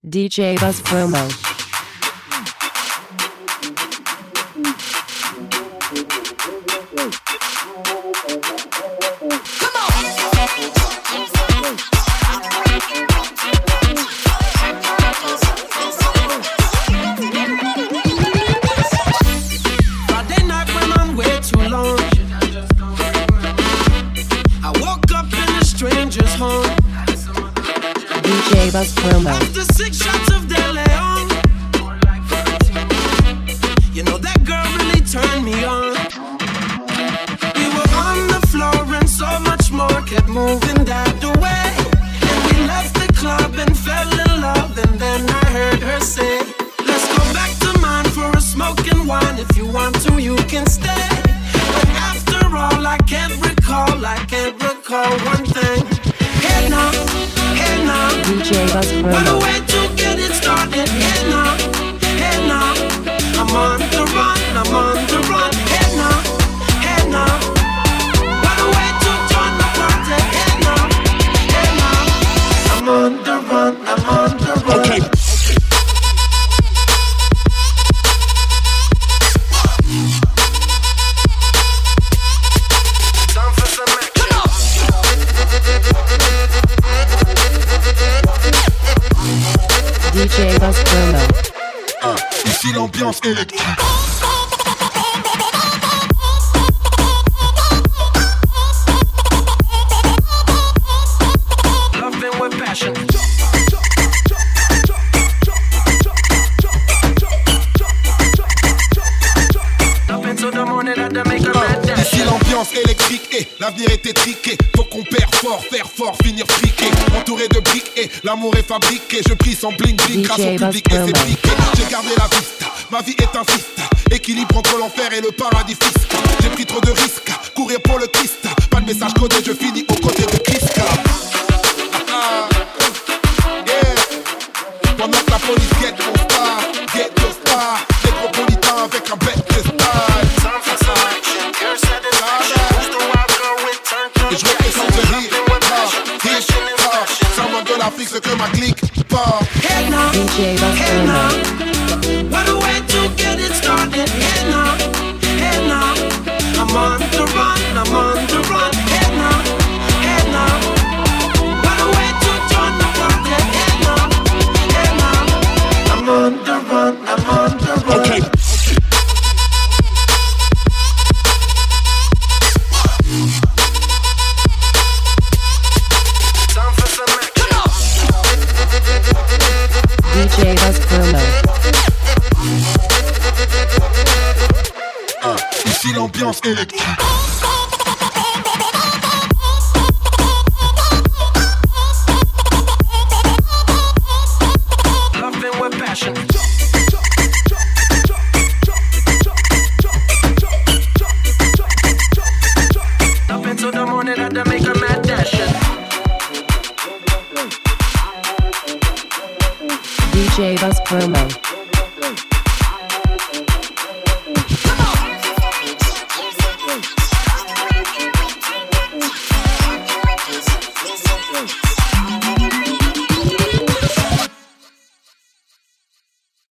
DJ Buzz Promo. DJ Buzz Promo. After 6 shots of De Leon, you know that girl really turned me on. We were on the floor and so much more kept moving that way. And we left the club and fell in love. And then I heard her say, let's go back to mine for a smoke and wine. If you want to, you can stay. But after all, I can't recall one thing. Hey now, hey now, DJ Buzz Promo. what a way to get it started. Hey now, I'm on the run, I'm on the run. Hey now, what a way to join the party. Hey now, I'm on the run, I'm on the run. Okay. DJ Buzz Promo. Ici l'ambiance électrique. Loving with passion. Up until the morning, I had to make a mad dash. Ici l'ambiance électrique et l'avenir est étriqué. Faut qu'on perd fort, faire fort, finir friqué. Entouré de briques et l'amour est fabriqué. Je prie sans bling bling grâce au public et c'est piqué. J'ai gardé la vista, ma vie est un fist. Équilibre entre l'enfer et le paradis fiscal. J'ai pris trop de risques, courir pour le Christ. Pas de message codé, je finis aux côtés de Christ. Yeah. Pendant que la police guette mon star, get your star. Métropolitain avec un bec de style. Time for some action, pure satisfaction. Who's the wild girl with turn Et je représente le hip-hop, someone de l'Afrique, ce que ma clique part. Hey now, DJ Buzz hey Promo. now, what a way to get it started. Hey now, I'm on the run, I'm on the run. Hey now, what a way to join the party. Hey now, I'm on the run, I'm on the run. Okay. Time for some action. DJ Buzz Promo. Ici l'ambiance électrique. Loving with passion. Up until the morning, I had to make a mad dash. DJ Buzz Promo.